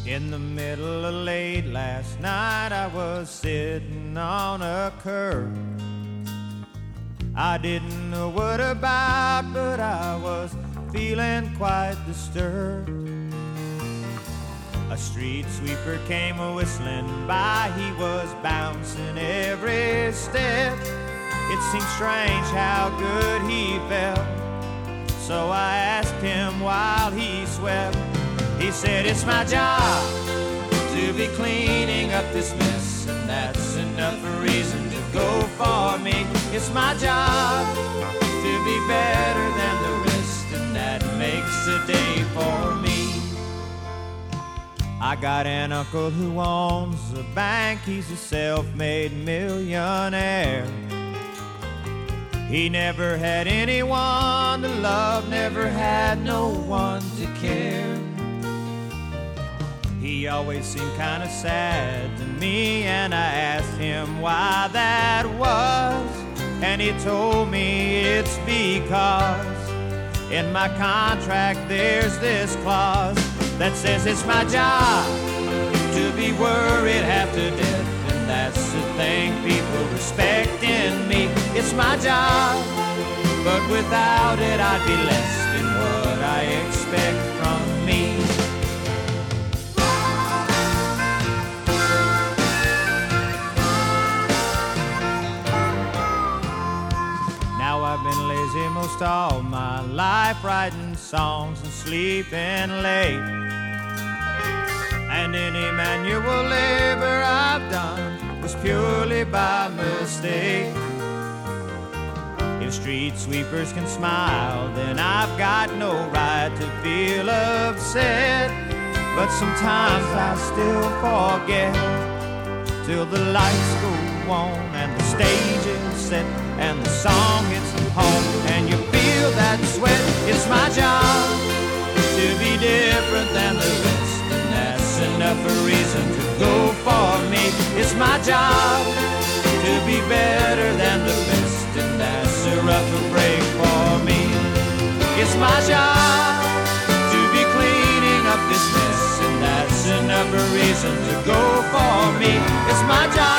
In the middle of late last night, I was sitting on a curb. I didn't know what about, but I was feeling quite disturbed. A street sweeper came whistling by. He was bouncing every step. It seemed strange how good he felt, so I asked him while he swept. He said, "It's my job to be cleaning up this mess, and that's enough reason to go for me. It's my job to be better than the rest, and that makes a day for me." I got an uncle who owns a bank. He's a self-made millionaire. He never had anyone to love, never had no one to care. He always seemed kind of sad to me, and I asked him why that was, and he told me it's because in my contract there's this clause that says it's my job to be worried half to death, and that's the thing people respect in me. It's my job, but without it I'd be less than what I expect from me. Now I've been lazy most all my life, writing songs and sleeping late. And any manual labor I've done was purely by mistake. If street sweepers can smile, then I've got no right to feel upset. But sometimes I still forget till the lights go on and the stage is set and the song hits home and you feel that sweat. It's my job to be different than the rest, and that's enough a reason to go for me. It's my job to be better than the best, and that's a rougher break for me. It's my job to be cleaning up this mess, and that's enough a reason to go for me. It's my job